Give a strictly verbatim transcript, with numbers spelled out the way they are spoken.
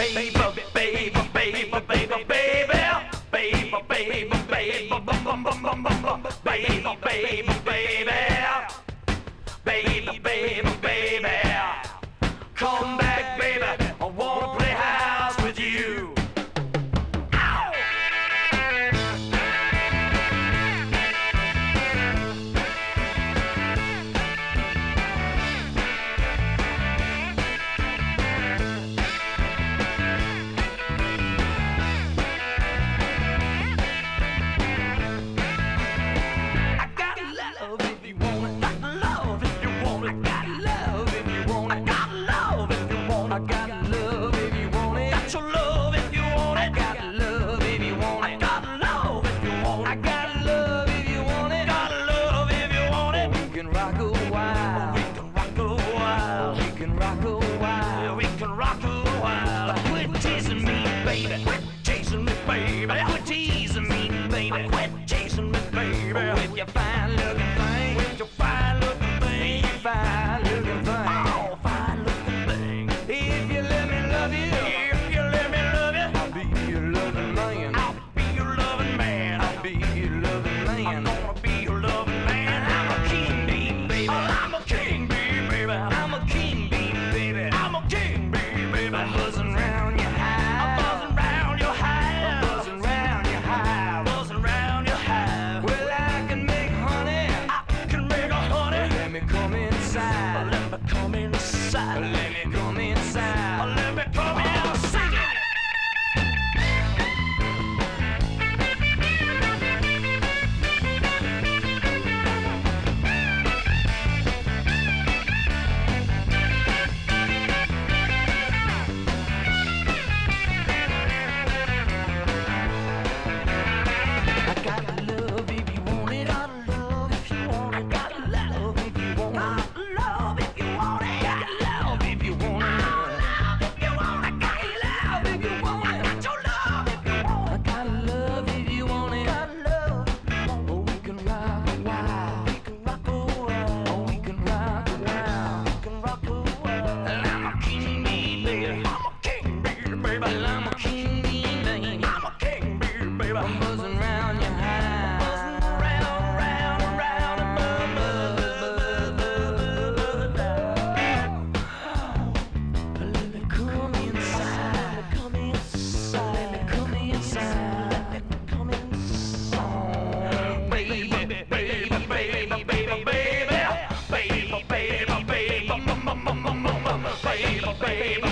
baby, baby, baby, baby, baby, baby, baby, baby, bum bum bum bum bum bum, baby, baby, baby, baby, baby, baby, come back, baby, I wanna play house with you. With your fine looking thing, with your fine looking thing, you fine looking thing, oh fine looking thing. If you let me love you, if you let me love you, I'll be your loving man. I'll be your loving man. I'll be your loving man. I'm gonna be your loving man. I'm a king bee, baby. Oh, I'm a king bee, baby. I'm a king bee, baby. I'm a king bee, baby. I'm buzzing round your hive. I'm buzzing round your hive. I'm buzzing round your hive. Buzzing round your hive. Well, I can make honey. I can make a honey. Let me come inside. Let me come inside. Let me come inside. Let me come inside. I'm buzzing round your hive. Buzzing round, round, round, and buzz, buzz, buzz, buzz. Let me come inside. Let me come inside. Let me come inside. Let me come inside. Baby, baby, baby, baby, baby, baby, baby, baby, baby, baby, baby, baby.